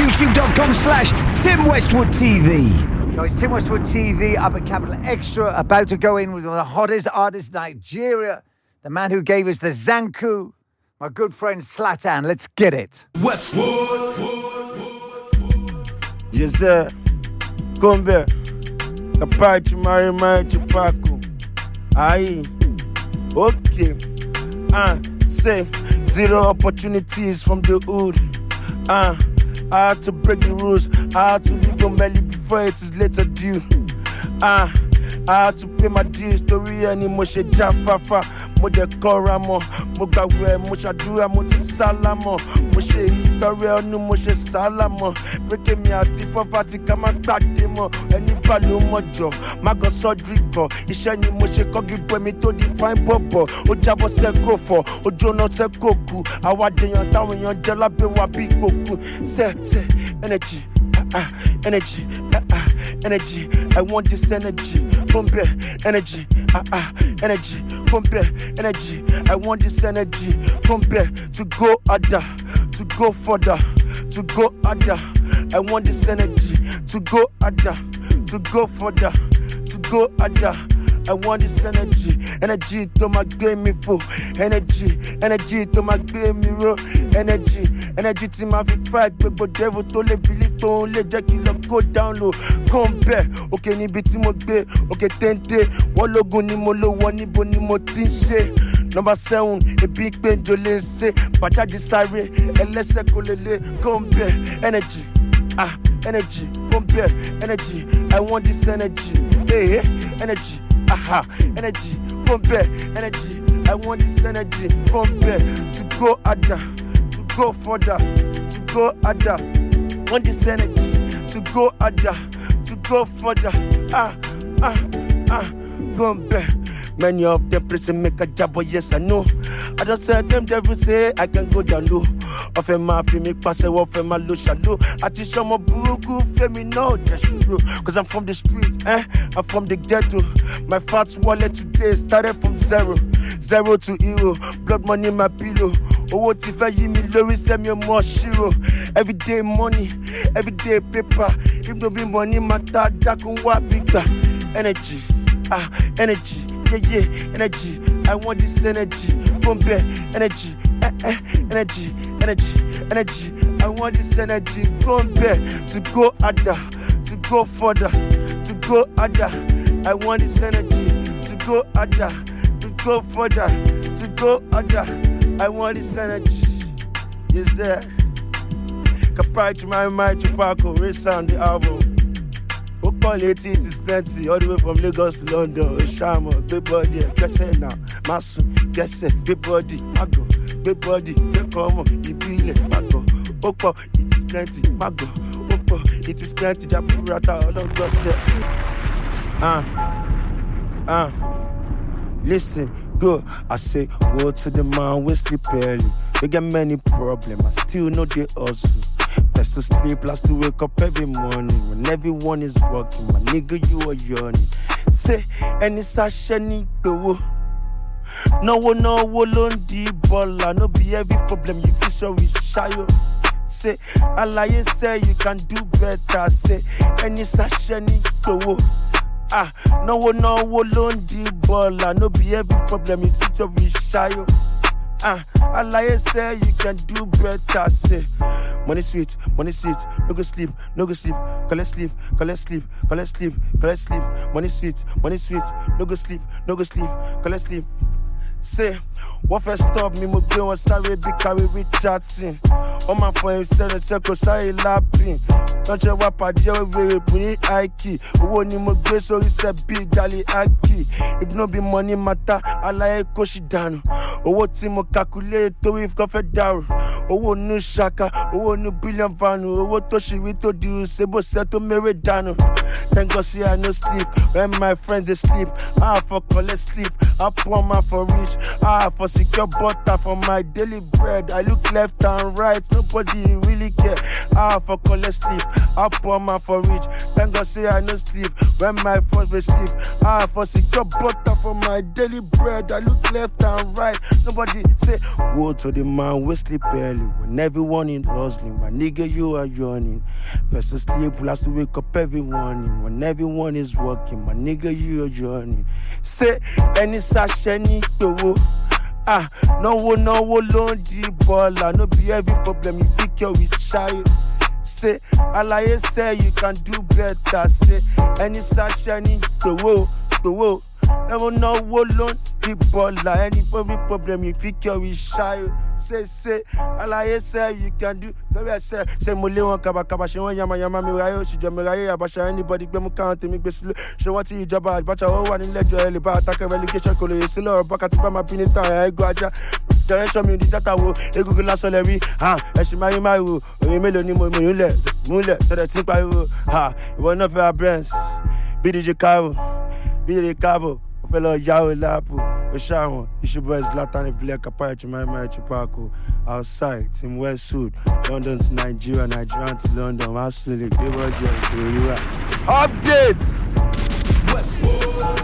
youtube.com/Tim Westwood TV. Yo, it's Tim Westwood TV up at Capital Extra, about to go in with one of the hottest artists in Nigeria, the man who gave us the Zanku, my good friend Zlatan. Let's get it. Westwood. Yes, sir. Come back. Kapachi Mari Chupaku. Aye. Okay. Say zero opportunities from the hood. I had to break the rules. I had to leave your belly before it is later due. I had to pay my dues. Story and emotion jafafa. Mo de koramo, mo gbawe, mo shadura, mo ti salamo. Mo she itore onu, mo she salamo. Break me ati poverty kama gbade mo. Eni ba lo mojo, ma go surgery go. Ise ni mo she kogi gbe mi to define bobo. O jabo se go for, o jono se koku. Awa deyan tawon yan je labe wa bi koku. Say energy, energy, energy. I want this energy. Compare energy, energy. Compare energy. I want this energy. Compare to go harder, to go further, to go harder. I want this energy to go harder, to go further, to go harder. I want this energy, energy to my game me full, energy, energy to my game me roll, energy, energy to my fight, but devil to le believe to let Jackie go down low, come back, okay ni biti mo gbe, okay tente, one logo ni mo lo, one nibo ni mo tinche. Number 7, a big pen jole se, bajaji sare, elese kolele, come back, energy, energy, come back, energy. I want this energy, hey, energy. Energy, come back, energy. I want this energy, come back to go harder, to go further, to go harder. Want this energy to go harder, to go further. Come back. Many of them prison make a job, but yes I know. I don't say them devil say I can go down low. Off a map, me pass a off my low shallow. I teach some of Buruku, me know that should grow. Cause I'm from the street, I'm from the ghetto. My fat wallet today started from zero to hero. Blood money in my pillow. Oh, what if I give me Lori, send me more shiro. Everyday money, everyday paper. If no be money, my dad, that can what bigger. Energy, energy. Yeah, energy. I want this energy. Pump energy. Energy, energy, energy. I want this energy. Pump to go harder, to go further, to go harder. I want this energy to go harder, to go further, to go harder. I want this energy. Yes, sir. Kapachi my Chupaco, resound the album. It is plenty, all the way from Lagos to London. Shamo, big body, guess it now. Masu, guess it, big body, Mago, big body, Jacomo, Ibile, Mago, Opo, it is plenty, Mago, Opo, it is plenty, Japurata, all of us say. Listen, go, I say, woe to the man, we sleep early. We get many problems, I still know they also. First to sleep, last to wake up every morning. When everyone is working, my nigga, you are yawning. Say, any sasheni go. No one on the baller. No be every problem you feel so we shy. Say, Allah, say you can do better. Say, any sasheni go. No one on the baller. No be every problem you feel so we shy. Allah say you can do better. Say, money sweet, no go sleep, call it sleep. Money sweet, no go sleep, call it sleep. Say, what first stop me, mo be on sorry, be carry Richardson. On my phone, instead of circle, sorry, lapping. Don't you wap a deal with me, Ike. Who ni mo be so it's a big galley Ike. If no be money matter, I like Koshi down. Oh, what Timo calculate to if coffee down. Oh, no shaka, oh, no billion van. Oh, what Toshi we to do, Sebo Seto Meredano. Thank God, see I no sleep. When my friends they sleep, I for call it sleep. I pour my for reach. For secure butter for my daily bread. I look left and right, nobody really care. For collect sleep, I pour my for reach. Thank God say I no sleep when my first will sleep. For secure butter for my daily bread. I look left and right, nobody say. Woe to the man we sleep early when everyone is hustling. My nigga, you are yawning. First to sleep, last to wake up every morning when everyone is working. My nigga, you are yawning. Say any sashay need to wo. No one di baller. No be every problem you think you're with shy. Say, Alaye say you can do better. Say, any sashay need to wo. Never know what alone the baller. Any problem you think you're with shy. Say, Alaye say you can do. Say, Mole won kaba she won yama mi rayo. She jam rayo abasha anybody gbe mu count me gbe slow. She want to job abacha o wa ni lejo ele ba attack relegation kolo e silo baka ti ba ma pin tan e go aja. Generation me the data wo egungun laso le ri e si mari wo oyin melo ni mo yun mule so that tin pariwo ìwọ náà fẹ́ brands BDJ Cabo fellow Yahoo Lapu Osharon Ishibo Zlatan Black Kapaya Chimaya Chipako outside Team Westwood London to Nigeria to London absolutely update